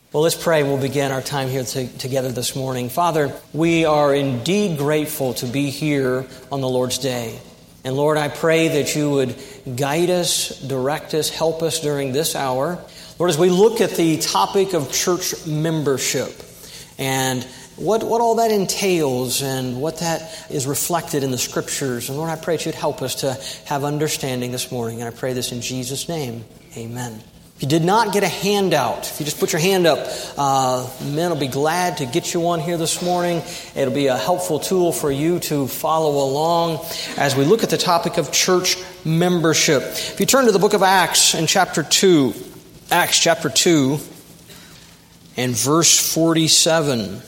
Well, let's pray and we'll begin our time here together this morning. Father, we are indeed grateful to be here on the Lord's Day. And Lord, I pray that you would guide us, direct us, help us during this hour. Lord, as we look at the topic of church membership and what all that entails and what that is reflected in the Scriptures. And Lord, I pray that you'd help us to have understanding this morning. And I pray this in Jesus' name. Amen. If you did not get a handout, if you just put your hand up, men will be glad to get you one here this morning. It'll be a helpful tool for you to follow along as we look at the topic of church membership. If you turn to the book of Acts in chapter 2, Acts chapter 2 and verse 47. It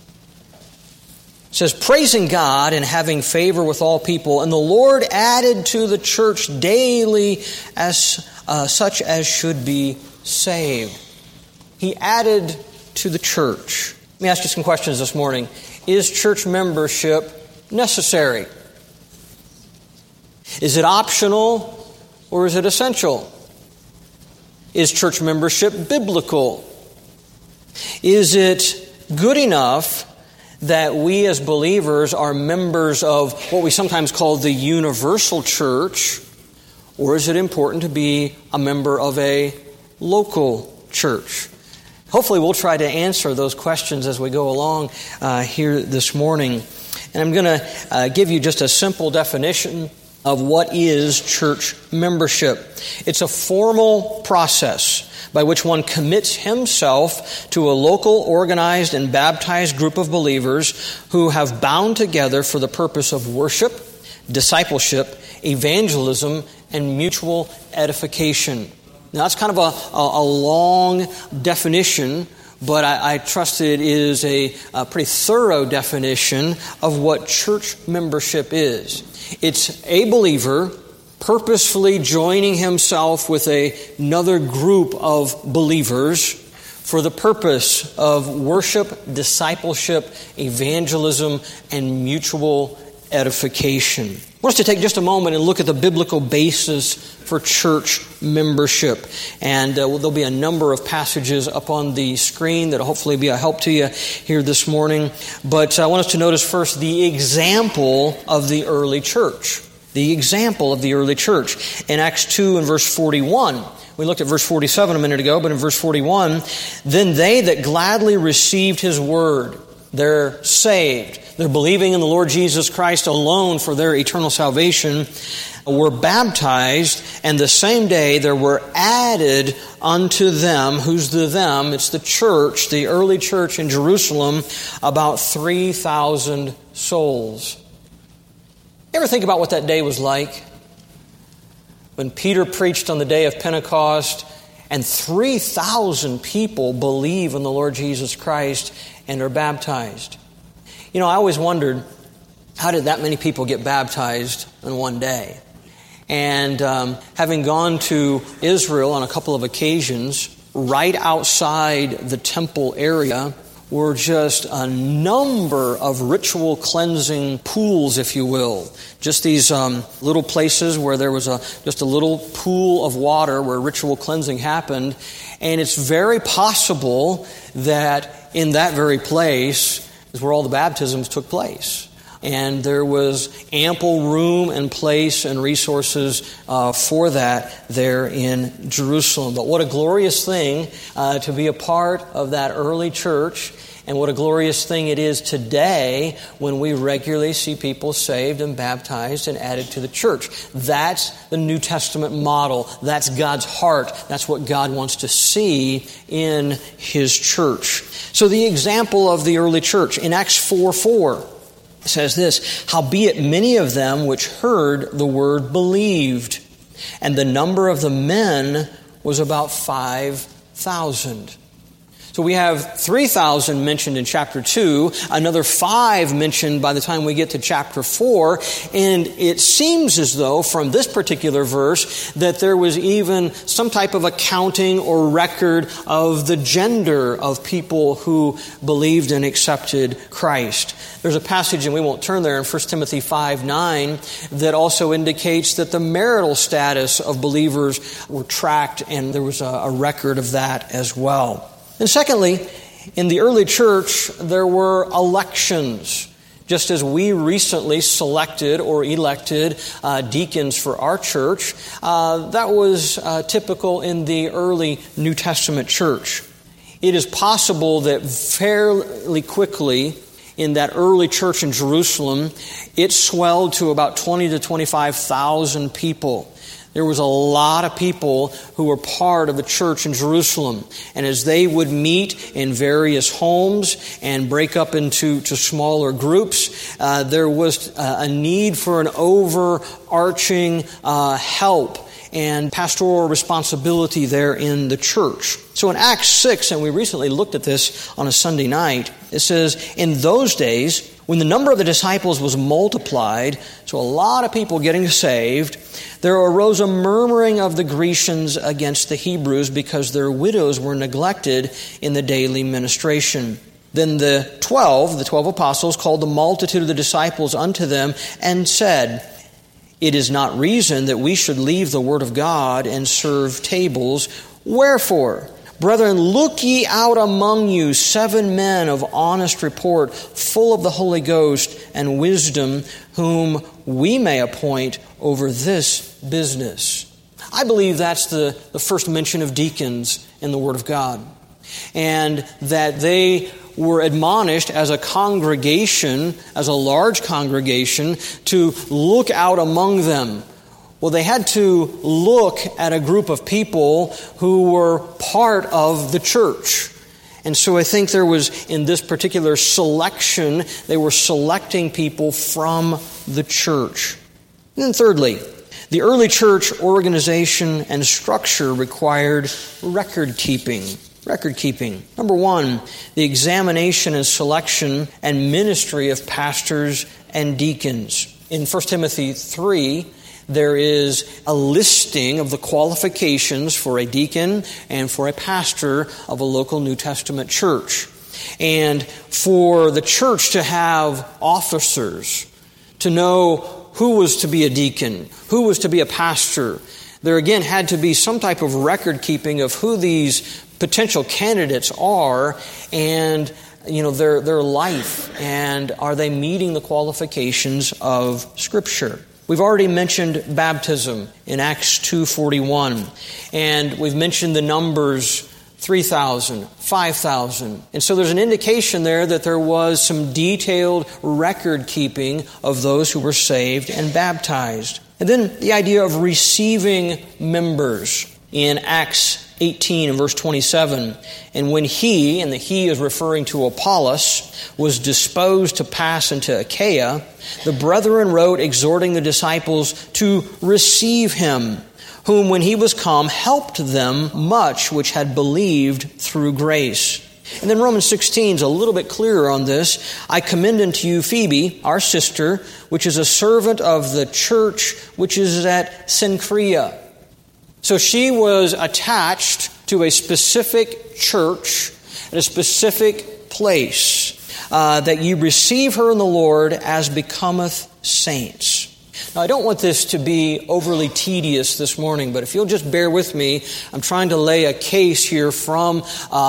says, praising God and having favor with all people, and the Lord added to the church daily as such as should be saved. He added to the church. Let me ask you some questions this morning. Is church membership necessary? Is it optional or is it essential? Is church membership biblical? Is it good enough that we as believers are members of what we sometimes call the universal church? Or is it important to be a member of a local church? Hopefully we'll try to answer those questions as we go along here this morning. And I'm going to give you just a simple definition of what is church membership. It's a formal process by which one commits himself to a local, organized, and baptized group of believers who have bound together for the purpose of worship, discipleship, evangelism, and mutual edification. Now, that's kind of a long definition, but I trust it is a pretty thorough definition of what church membership is. It's a believer purposefully joining himself with another group of believers for the purpose of worship, discipleship, evangelism, and mutual edification. I want us to take just a moment and look at the biblical basis for church membership. And there'll be a number of passages up on the screen that will hopefully be a help to you here this morning. But I want us to notice first the example of the early church. The example of the early church. In Acts 2 and verse 41, we looked at verse 47 a minute ago, but in verse 41, then they that gladly received his word, they're saved. They're believing in the Lord Jesus Christ alone for their eternal salvation, were baptized, and the same day there were added unto them, who's the them? It's the church, the early church in Jerusalem, about 3,000 souls. You ever think about what that day was like? When Peter preached on the day of Pentecost, and 3,000 people believe in the Lord Jesus Christ and are baptized. You know, I always wondered, how did that many people get baptized in one day? And having gone to Israel on a couple of occasions, right outside the temple area were just a number of ritual cleansing pools, if you will. Just these little places where there was just a little pool of water where ritual cleansing happened. And it's very possible that in that very place is where all the baptisms took place. And there was ample room and place and resources for that there in Jerusalem. But what a glorious thing to be a part of that early church. And what a glorious thing it is today when we regularly see people saved and baptized and added to the church. That's the New Testament model. That's God's heart. That's what God wants to see in His church. So the example of the early church in Acts 4:4 says this, howbeit many of them which heard the word believed, and the number of the men was about 5,000. So we have 3,000 mentioned in chapter 2, another 5 mentioned by the time we get to chapter 4, and it seems as though from this particular verse that there was even some type of accounting or record of the gender of people who believed and accepted Christ. There's a passage, and we won't turn there, in 1 Timothy 5:9 that also indicates that the marital status of believers were tracked, and there was a record of that as well. And secondly, in the early church, there were elections. Just as we recently selected or elected deacons for our church, that was typical in the early New Testament church. It is possible that fairly quickly in that early church in Jerusalem, it swelled to about 20 to 25,000 people. There was a lot of people who were part of the church in Jerusalem. And as they would meet in various homes and break up into smaller groups, there was a need for an overarching help and pastoral responsibility there in the church. So in Acts 6, and we recently looked at this on a Sunday night, it says, in those days, when the number of the disciples was multiplied, so a lot of people getting saved, there arose a murmuring of the Grecians against the Hebrews because their widows were neglected in the daily ministration. Then the 12 apostles, called the multitude of the disciples unto them and said, it is not reason that we should leave the word of God and serve tables. Wherefore, brethren, look ye out among you 7 men of honest report, full of the Holy Ghost and wisdom, whom we may appoint over this business. I believe that's the first mention of deacons in the Word of God. And that they were admonished as a congregation, as a large congregation, to look out among them. Well, they had to look at a group of people who were part of the church. And so I think there was, in this particular selection, they were selecting people from the church. And then thirdly, the early church organization and structure required record keeping. Record keeping. Number one, the examination and selection and ministry of pastors and deacons. In 1 Timothy 3, there is a listing of the qualifications for a deacon and for a pastor of a local New Testament church. And for the church to have officers, to know who was to be a deacon, who was to be a pastor, there again had to be some type of record keeping of who these potential candidates are and their life, and are they meeting the qualifications of Scripture. We've already mentioned baptism in Acts 2:41, and we've mentioned the numbers 3,000, 5,000. And so there's an indication there that there was some detailed record keeping of those who were saved and baptized. And then the idea of receiving members in Acts 18 and verse 27. And when he, and the he is referring to Apollos, was disposed to pass into Achaia, the brethren wrote, exhorting the disciples to receive him, whom when he was come helped them much which had believed through grace. And then Romans 16 is a little bit clearer on this. I commend unto you Phoebe, our sister, which is a servant of the church which is at Cenchrea. So she was attached to a specific church at a specific place, that you receive her in the Lord as becometh saints. Now, I don't want this to be overly tedious this morning, but if you'll just bear with me, I'm trying to lay a case here from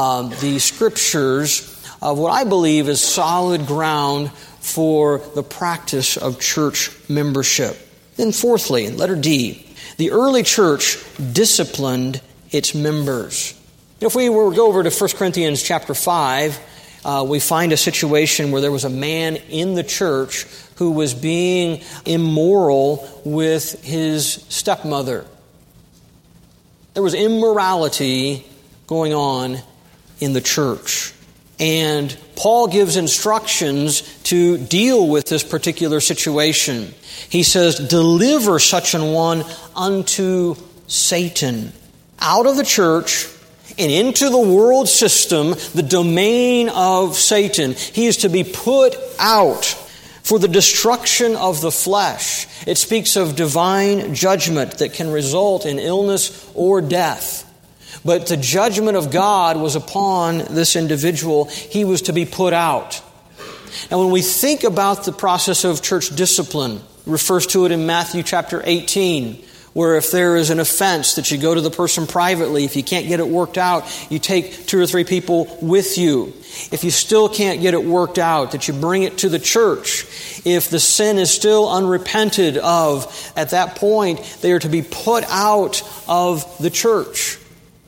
the Scriptures of what I believe is solid ground for the practice of church membership. Then fourthly, letter D, the early church disciplined its members. If we were to go over to 1 Corinthians chapter 5, we find a situation where there was a man in the church who was being immoral with his stepmother. There was immorality going on in the church. And Paul gives instructions to deal with this particular situation. He says, deliver such an one unto Satan. Out of the church and into the world system, the domain of Satan. He is to be put out for the destruction of the flesh. It speaks of divine judgment that can result in illness or death. But the judgment of God was upon this individual. He was to be put out. Now, when we think about the process of church discipline, it refers to it in Matthew chapter 18, where if there is an offense that you go to the person privately. If you can't get it worked out, you take 2 or 3 people with you. If you still can't get it worked out, that you bring it to the church. If the sin is still unrepented of, at that point, they are to be put out of the church.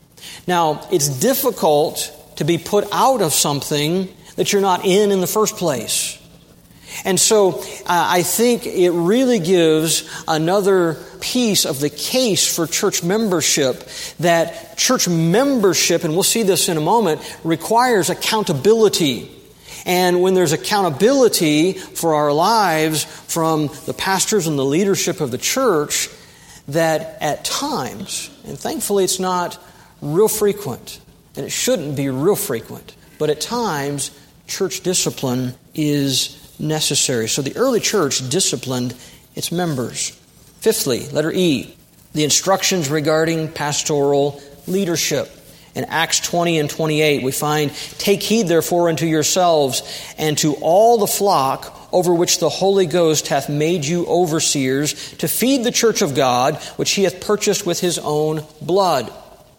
Now, it's difficult to be put out of something that you're not in the first place. And so I think it really gives another piece of the case for church membership, that church membership, and we'll see this in a moment, requires accountability. And when there's accountability for our lives from the pastors and the leadership of the church, that at times, and thankfully it's not real frequent, and it shouldn't be real frequent, but at times church discipline is necessary. So the early church disciplined its members. Fifthly, letter E, the instructions regarding pastoral leadership. In Acts 20 and 28, we find, "Take heed therefore unto yourselves and to all the flock over which the Holy Ghost hath made you overseers, to feed the church of God, which he hath purchased with his own blood."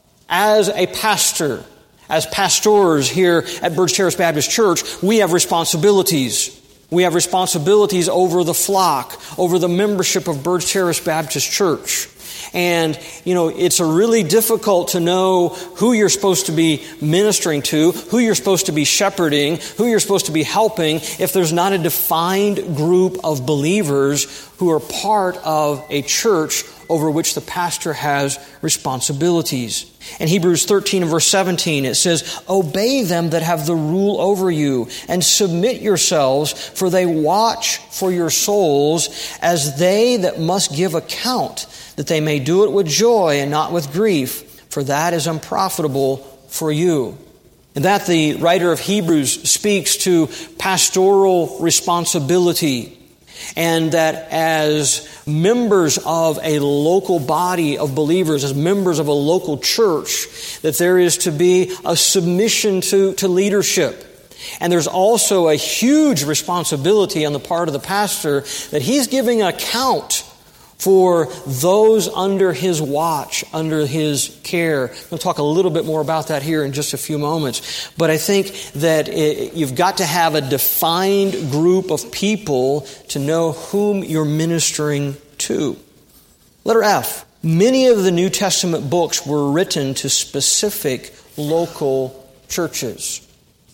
As a pastor, as pastors here at Burge Terrace Baptist Church, we have responsibilities. We have responsibilities over the flock, over the membership of Burge Terrace Baptist Church. And, it's really difficult to know who you're supposed to be ministering to, who you're supposed to be shepherding, who you're supposed to be helping, if there's not a defined group of believers who are part of a church over which the pastor has responsibilities. In Hebrews 13 and verse 17, it says, "Obey them that have the rule over you, and submit yourselves, for they watch for your souls, as they that must give account, that they may do it with joy and not with grief, for that is unprofitable for you." And that the writer of Hebrews speaks to pastoral responsibility, and that as members of a local body of believers, as members of a local church, that there is to be a submission to leadership. And there's also a huge responsibility on the part of the pastor that he's giving an account for those under his watch, under his care. We'll talk a little bit more about that here in just a few moments. But I think that you've got to have a defined group of people to know whom you're ministering to. Letter F. Many of the New Testament books were written to specific local churches.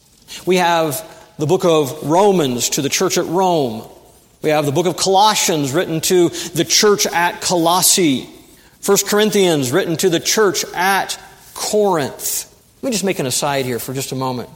We have the book of Romans to the church at Rome. We have the book of Colossians written to the church at Colossae. 1 Corinthians written to the church at Corinth. Let me just make an aside here for just a moment.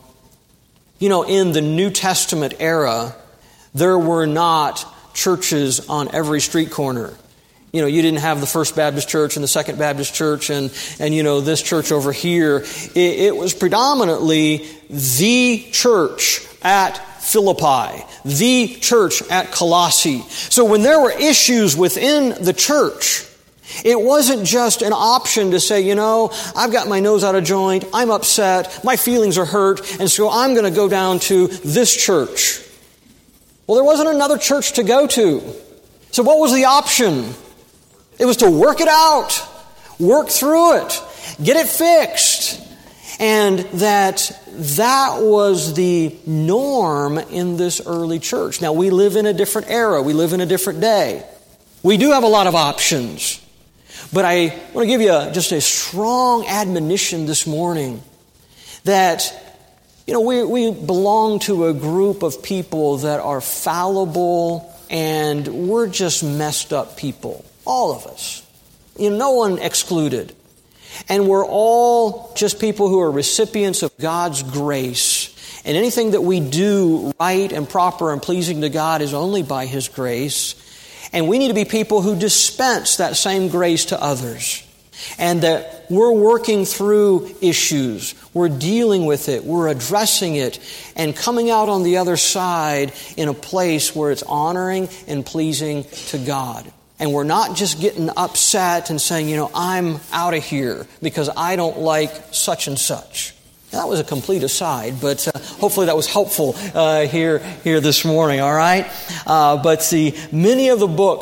In the New Testament era, there were not churches on every street corner. You didn't have the First Baptist Church and the Second Baptist Church and this church over here. It was predominantly the church at Philippi, the church at Colossae. So when there were issues within the church, it wasn't just an option to say, I've got my nose out of joint, I'm upset, my feelings are hurt, and so I'm going to go down to this church. Well, there wasn't another church to go to. So what was the option? It was to work it out, work through it, get it fixed. And that was the norm in this early church. Now, we live in a different era. We live in a different day. We do have a lot of options. But I want to give you just a strong admonition this morning that, we belong to a group of people that are fallible, and we're just messed up people. All of us. No one excluded. And we're all just people who are recipients of God's grace. And anything that we do right and proper and pleasing to God is only by His grace. And we need to be people who dispense that same grace to others. And that we're working through issues. We're dealing with it. We're addressing it. And coming out on the other side in a place where it's honoring and pleasing to God. And we're not just getting upset and saying, I'm out of here because I don't like such and such. Now, that was a complete aside, but hopefully that was helpful here this morning, all right? But many of the books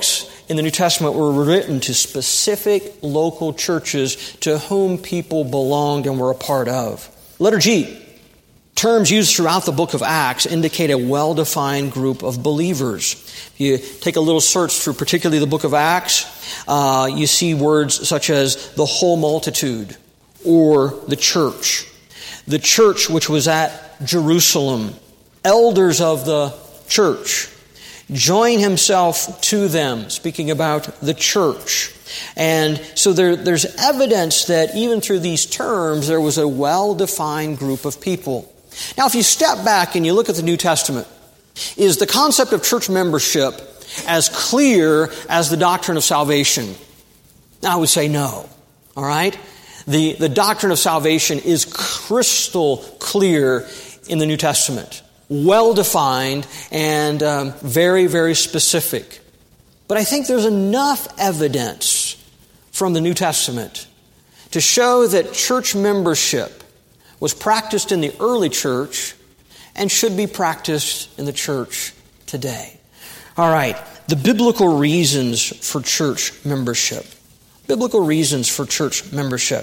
in the New Testament were written to specific local churches to whom people belonged and were a part of. Letter G. Terms used throughout the book of Acts indicate a well-defined group of believers. If you take a little search through particularly the book of Acts, you see words such as the whole multitude or the church which was at Jerusalem, elders of the church, join himself to them, speaking about the church. And so there's evidence that even through these terms, there was a well-defined group of people. Now, if you step back and you look at the New Testament, is the concept of church membership as clear as the doctrine of salvation? I would say no. All right? The doctrine of salvation is crystal clear in the New Testament. Well-defined and very, very specific. But I think there's enough evidence from the New Testament to show that church membership was practiced in the early church and should be practiced in the church today. All right, the biblical reasons for church membership. Biblical reasons for church membership.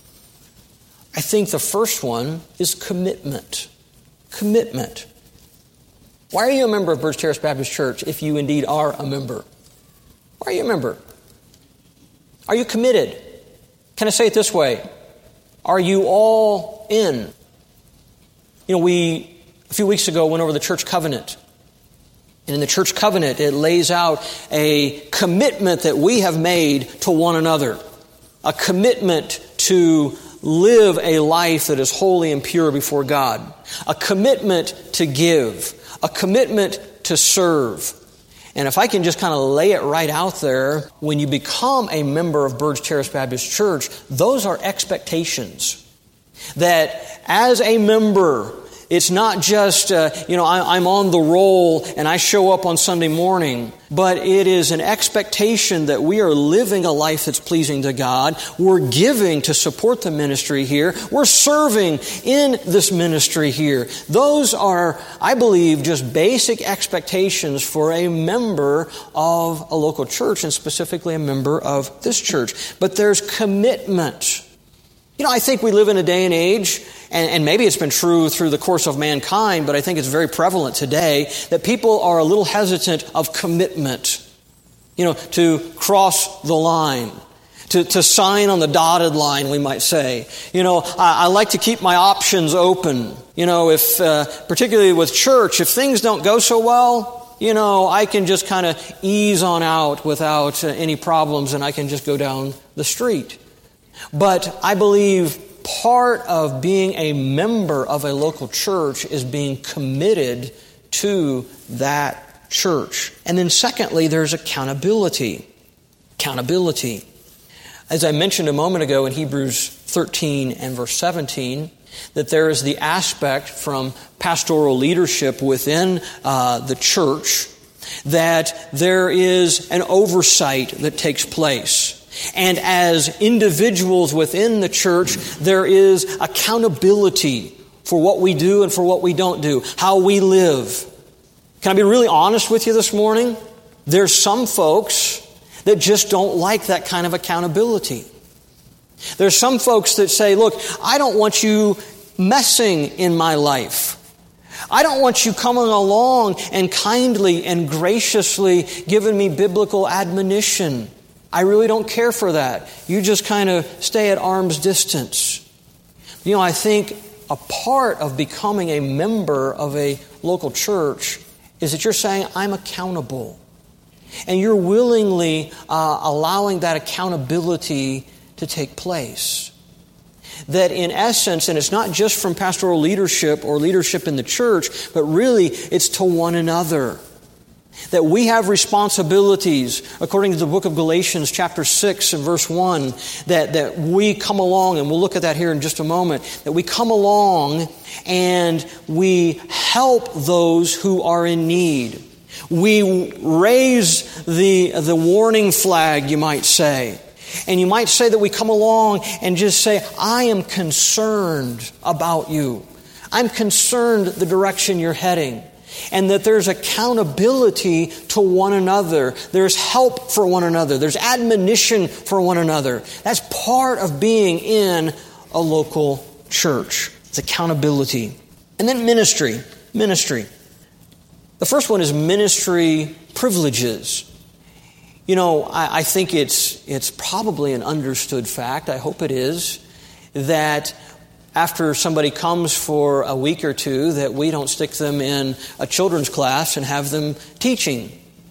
I think the first one is commitment. Commitment. Why are you a member of Birch Terrace Baptist Church if you indeed are a member? Why are you a member? Are you committed? Can I say it this way? Are you all in? We, a few weeks ago, went over the church covenant. And in the church covenant, it lays out a commitment that we have made to one another. A commitment to live a life that is holy and pure before God. A commitment to give. A commitment to serve. And if I can just kind of lay it right out there, when you become a member of Birch Terrace Baptist Church, those are expectations. That as a member, it's not just, I'm on the roll and I show up on Sunday morning, but it is an expectation that we are living a life that's pleasing to God. We're giving to support the ministry here. We're serving in this ministry here. Those are, I believe, just basic expectations for a member of a local church, and specifically a member of this church. But there's commitment. I think we live in a day and age, and maybe it's been true through the course of mankind, but I think it's very prevalent today, that people are a little hesitant of commitment, to cross the line, to sign on the dotted line, we might say. I like to keep my options open. If, particularly with church, if things don't go so well, I can just kind of ease on out without any problems, and I can just go down the street. But I believe part of being a member of a local church is being committed to that church. And then secondly, there's accountability. Accountability. As I mentioned a moment ago in Hebrews 13 and verse 17, that there is the aspect from pastoral leadership within the church that there is an oversight that takes place. And as individuals within the church, there is accountability for what we do and for what we don't do, how we live. Can I be really honest with you this morning? There's some folks that just don't like that kind of accountability. There's some folks that say, look, I don't want you messing in my life. I don't want you coming along and kindly and graciously giving me biblical admonition. I really don't care for that. You just kind of stay at arm's distance. I think a part of becoming a member of a local church is that you're saying, I'm accountable. And you're willingly allowing that accountability to take place. That in essence, and it's not just from pastoral leadership or leadership in the church, but really it's to one another. That we have responsibilities, according to the book of Galatians chapter 6 and verse 1, that we come along, and we'll look at that here in just a moment, that we come along and we help those who are in need. We raise the warning flag, you might say. And you might say that we come along and just say, I am concerned about you. I'm concerned the direction you're heading. and that there's accountability to one another. There's help for one another. There's admonition for one another. That's part of being in a local church. It's accountability. And then ministry. Ministry. The first one is ministry privileges. You know, I think it's probably an understood fact, I hope it is, that after somebody comes for a week or two, that we don't stick them in a children's class and have them teaching.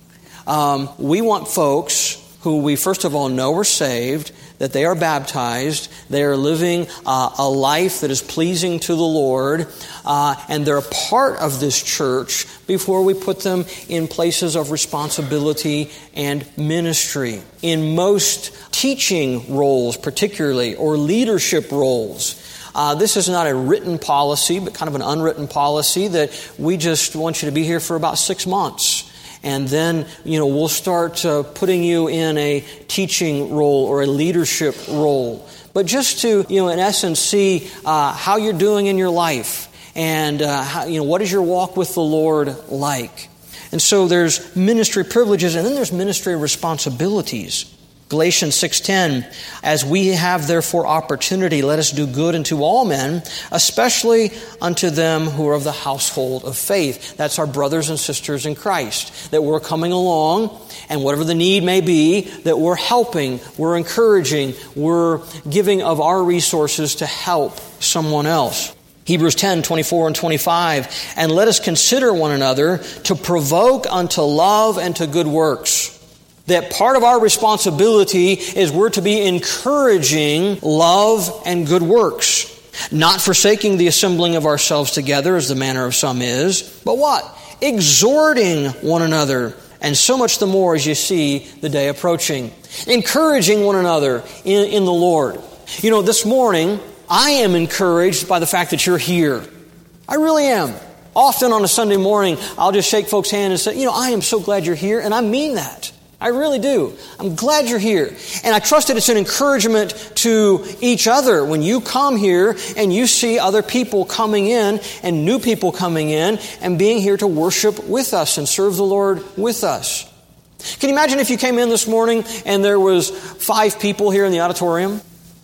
We want folks who we first of all know are saved, that they are baptized, they are living a life that is pleasing to the Lord, and they're a part of this church before we put them in places of responsibility and ministry. In most teaching roles particularly, or leadership roles, this is not a written policy, but kind of an unwritten policy that we just want you to be here for about 6 months. And then, we'll start putting you in a teaching role or a leadership role. But just to, in essence, see how you're doing in your life and, what is your walk with the Lord like. And so there's ministry privileges and then there's ministry responsibilities. Galatians 6:10, as we have therefore opportunity, let us do good unto all men, especially unto them who are of the household of faith. That's our brothers and sisters in Christ, that we're coming along, and whatever the need may be, that we're helping, we're encouraging, we're giving of our resources to help someone else. Hebrews 10:24 and 25, and let us consider one another to provoke unto love and to good works. That part of our responsibility is we're to be encouraging love and good works. Not forsaking the assembling of ourselves together as the manner of some is, but what? Exhorting one another, and so much the more as you see the day approaching. Encouraging one another in the Lord. This morning, I am encouraged by the fact that you're here. I really am. Often on a Sunday morning, I'll just shake folks' hand and say, I am so glad you're here, and I mean that. I really do. I'm glad you're here. And I trust that it's an encouragement to each other when you come here and you see other people coming in and new people coming in and being here to worship with us and serve the Lord with us. Can you imagine if you came in this morning and there was 5 people here in the auditorium?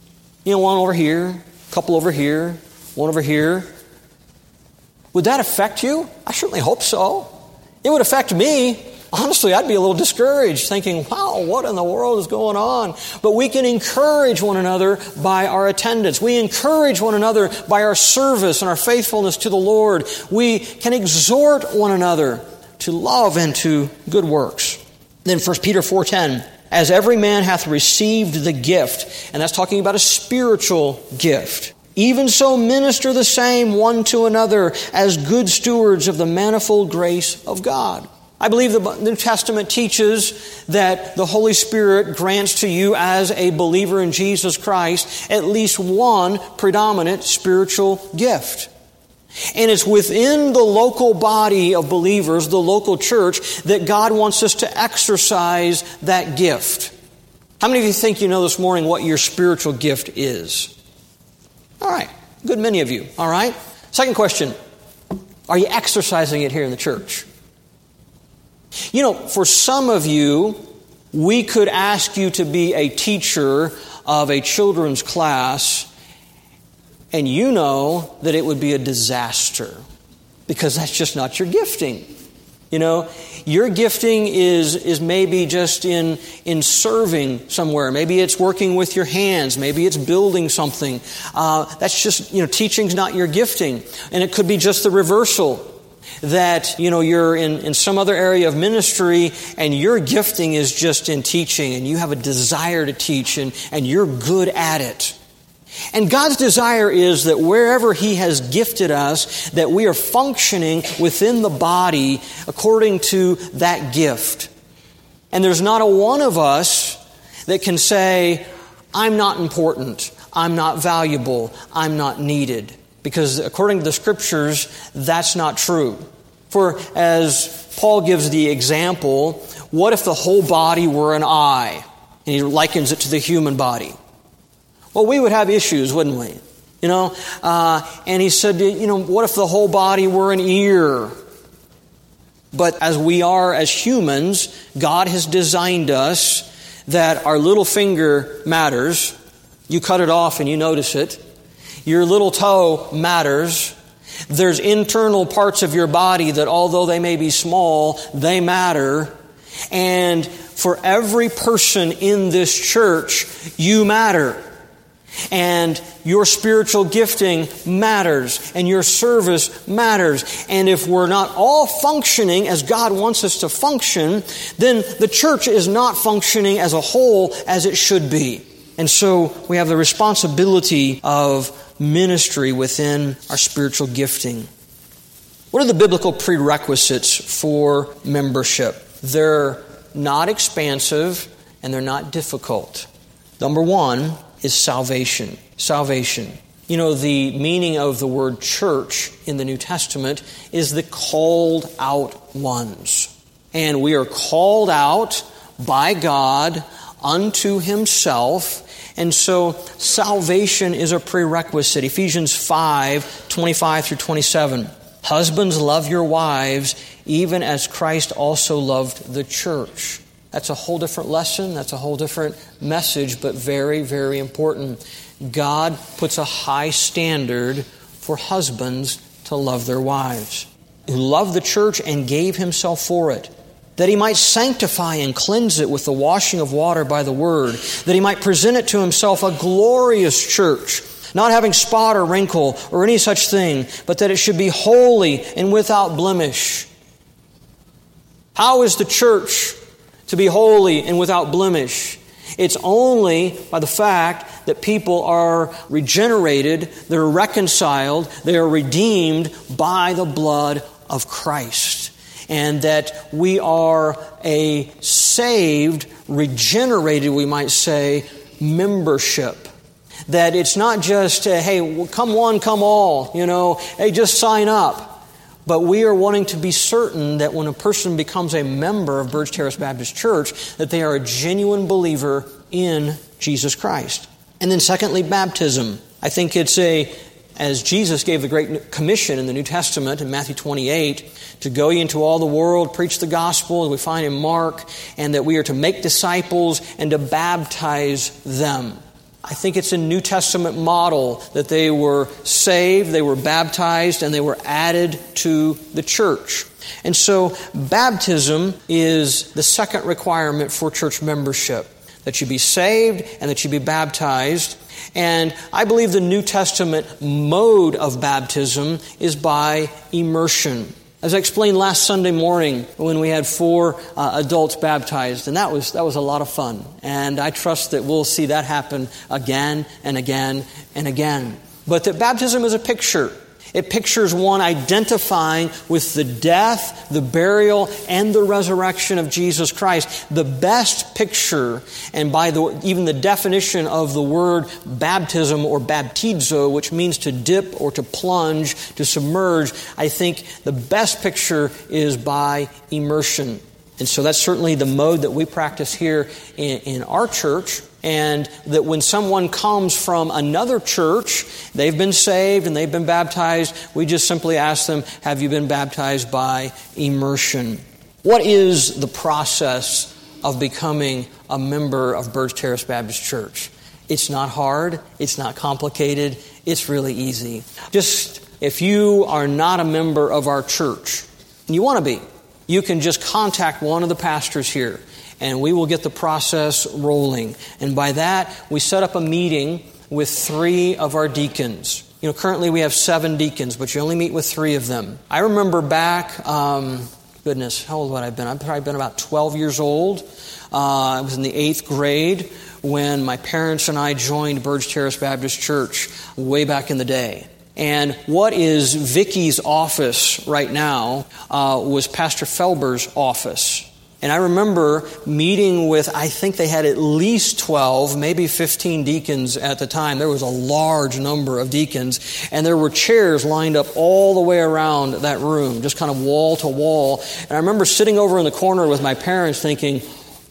One over here, a couple over here, one over here. Would that affect you? I certainly hope so. It would affect me. Honestly, I'd be a little discouraged thinking, wow, what in the world is going on? But we can encourage one another by our attendance. We encourage one another by our service and our faithfulness to the Lord. We can exhort one another to love and to good works. Then 1 Peter 4:10, as every man hath received the gift, and that's talking about a spiritual gift. Even so minister the same one to another as good stewards of the manifold grace of God. I believe the New Testament teaches that the Holy Spirit grants to you as a believer in Jesus Christ at least one predominant spiritual gift. And it's within the local body of believers, the local church, that God wants us to exercise that gift. How many of you think you know this morning what your spiritual gift is? All right, good many of you. All right. Second question, are you exercising it here in the church? For some of you, we could ask you to be a teacher of a children's class, and you know that it would be a disaster because that's just not your gifting. Your gifting is maybe just in serving somewhere. Maybe it's working with your hands. Maybe it's building something. That's just, teaching's not your gifting. And it could be just the reversal. That, you're in some other area of ministry and your gifting is just in teaching and you have a desire to teach and you're good at it. And God's desire is that wherever He has gifted us, that we are functioning within the body according to that gift. And there's not a one of us that can say, I'm not important, I'm not valuable, I'm not needed. Because according to the Scriptures, that's not true. For as Paul gives the example, what if the whole body were an eye? And he likens it to the human body. Well, we would have issues, wouldn't we? And he said, what if the whole body were an ear? But as we are as humans, God has designed us that our little finger matters. You cut it off and you notice it. Your little toe matters. There's internal parts of your body that, although they may be small, they matter. And for every person in this church, you matter. And your spiritual gifting matters, and your service matters. And if we're not all functioning as God wants us to function, then the church is not functioning as a whole as it should be. And so we have the responsibility of ministry within our spiritual gifting. What are the biblical prerequisites for membership? They're not expansive and they're not difficult. Number one is salvation. Salvation. You know, the meaning of the word church in the New Testament is the called out ones. And we are called out by God unto Himself. And so salvation is a prerequisite. Ephesians 5:25 through 27. Husbands, love your wives, even as Christ also loved the church. That's a whole different lesson. That's a whole different message, but very, very important. God puts a high standard for husbands to love their wives, who loved the church and gave Himself for it, that He might sanctify and cleanse it with the washing of water by the Word, that He might present it to Himself a glorious church, not having spot or wrinkle or any such thing, but that it should be holy and without blemish. How is the church to be holy and without blemish? It's only by the fact that people are regenerated, they're reconciled, they are redeemed by the blood of Christ. And that we are a saved, regenerated, we might say, membership. That it's not just, hey, come one, come all, hey, just sign up. But we are wanting to be certain that when a person becomes a member of Burge Terrace Baptist Church, that they are a genuine believer in Jesus Christ. And then secondly, baptism. I think it's as Jesus gave the Great Commission in the New Testament in Matthew 28, to go ye into all the world, preach the gospel, as we find in Mark, and that we are to make disciples and to baptize them. I think it's a New Testament model that they were saved, they were baptized, and they were added to the church. And so baptism is the second requirement for church membership, that you be saved and that you be baptized. And I believe the New Testament mode of baptism is by immersion. As I explained last Sunday morning when we had 4 adults baptized, and that was a lot of fun. And I trust that we'll see that happen again and again and again. But that baptism is a picture. It pictures one identifying with the death, the burial, and the resurrection of Jesus Christ. The best picture, and by even the definition of the word baptism or baptizo, which means to dip or to plunge, to submerge, I think the best picture is by immersion. And so that's certainly the mode that we practice here in our church. And that when someone comes from another church, they've been saved and they've been baptized, we just simply ask them, have you been baptized by immersion? What is the process of becoming a member of Burge Terrace Baptist Church? It's not hard. It's not complicated. It's really easy. Just if you are not a member of our church, and you want to be, you can just contact one of the pastors here, and we will get the process rolling. And by that, we set up a meeting with 3 of our deacons. Currently we have 7 deacons, but you only meet with 3 of them. I remember back, how old would I have been? I've probably been about 12 years old. I was in the 8th grade when my parents and I joined Burge Terrace Baptist Church way back in the day. And what is Vicky's office right now was Pastor Felber's office. And I remember meeting with, I think they had at least 12, maybe 15 deacons at the time. There was a large number of deacons. And there were chairs lined up all the way around that room, just kind of wall to wall. And I remember sitting over in the corner with my parents thinking,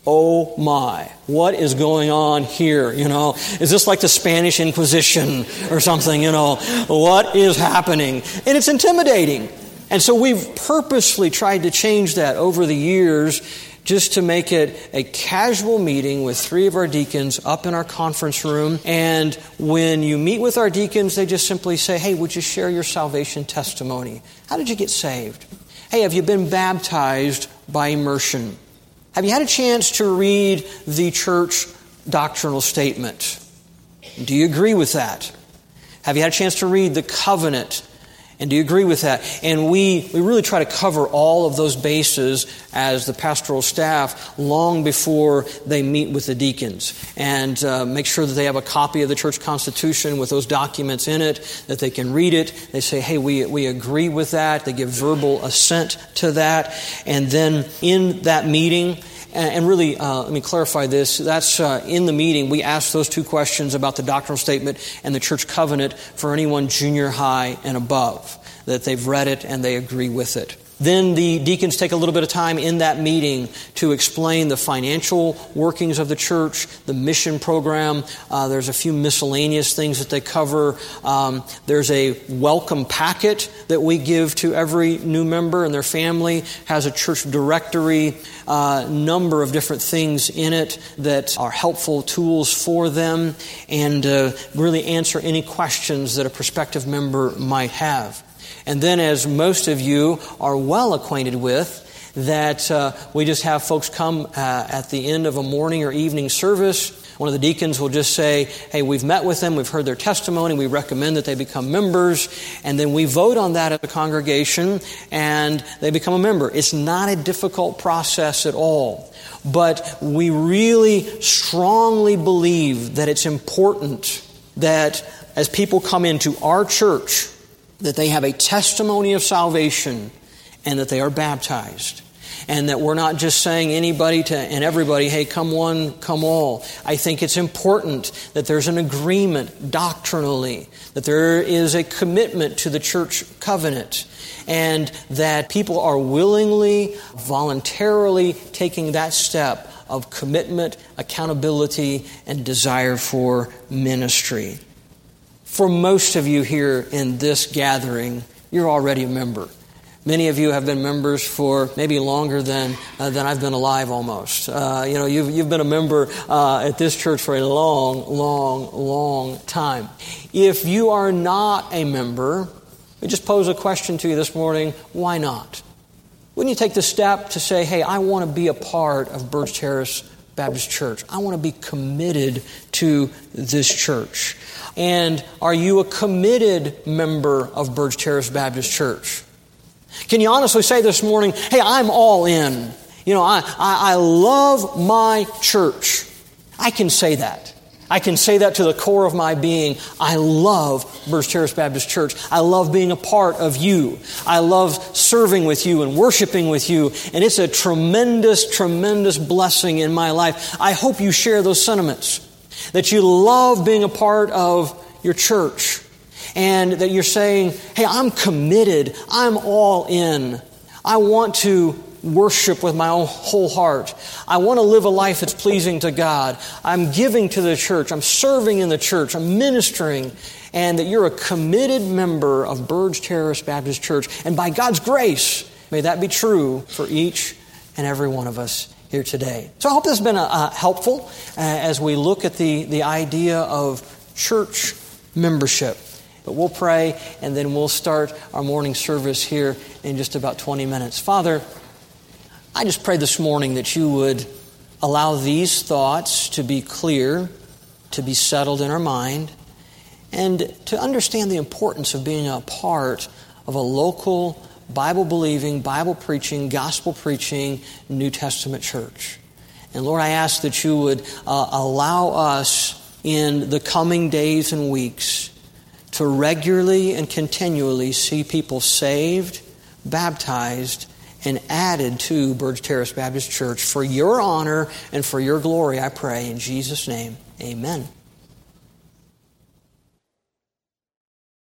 oh my, what is going on here? Is this like the Spanish Inquisition or something? What is happening? And it's intimidating. And so we've purposely tried to change that over the years just to make it a casual meeting with 3 of our deacons up in our conference room. And when you meet with our deacons, they just simply say, hey, would you share your salvation testimony? How did you get saved? Hey, have you been baptized by immersion? Have you had a chance to read the church doctrinal statement? Do you agree with that? Have you had a chance to read the covenant? And do you agree with that? And we really try to cover all of those bases as the pastoral staff long before they meet with the deacons. And make sure that they have a copy of the church constitution with those documents in it, that they can read it. They say, hey, we agree with that. They give verbal assent to that. And then in that meeting, and really, let me clarify this. That's in the meeting, we ask those 2 questions about the doctrinal statement and the church covenant for anyone junior high and above, that they've read it and they agree with it. Then the deacons take a little bit of time in that meeting to explain the financial workings of the church, the mission program. There's a few miscellaneous things that they cover. There's a welcome packet that we give to every new member, and their family has a church directory, number of different things in it that are helpful tools for them, and really answer any questions that a prospective member might have. And then, as most of you are well acquainted with, that we just have folks come at the end of a morning or evening service. One of the deacons will just say, hey, we've met with them, we've heard their testimony, we recommend that they become members, and then we vote on that as a congregation, and they become a member. It's not a difficult process at all, but we really strongly believe that it's important that as people come into our church, that they have a testimony of salvation and that they are baptized. And that we're not just saying anybody and everybody, hey, come one, come all. I think it's important that there's an agreement doctrinally, that there is a commitment to the church covenant, and that people are willingly, voluntarily taking that step of commitment, accountability, and desire for ministry. For most of you here in this gathering, you're already a member. Many of you have been members for maybe longer than I've been alive almost. You've been a member at this church for a long time. If you are not a member, we just pose a question to you this morning, why not? Wouldn't you take the step to say, hey, I want to be a part of Burge Terrace Baptist Church. I want to be committed to this church. And are you a committed member of Burge Terrace Baptist Church? Can you honestly say this morning, hey, I'm all in. I love my church. I can say that. I can say that to the core of my being. I love Burge Terrace Baptist Church. I love being a part of you. I love serving with you and worshiping with you. And it's a tremendous blessing in my life. I hope you share those sentiments. That you love being a part of your church. And that you're saying, hey, I'm committed. I'm all in. I want to worship with my whole heart. I want to live a life that's pleasing to God. I'm giving to the church. I'm serving in the church. I'm ministering. And that you're a committed member of Burge Terrace Baptist Church. And by God's grace, may that be true for each and every one of us here today. So I hope this has been helpful as we look at the idea of church membership. But we'll pray, and then we'll start our morning service here in just about 20 minutes. Father, I just pray this morning that you would allow these thoughts to be clear, to be settled in our mind, and to understand the importance of being a part of a local, Bible-believing, Bible-preaching, gospel-preaching New Testament church. And Lord, I ask that you would allow us in the coming days and weeks to regularly and continually see people saved, baptized, and added to Burge Terrace Baptist Church for your honor and for your glory, I pray. In Jesus' name, amen.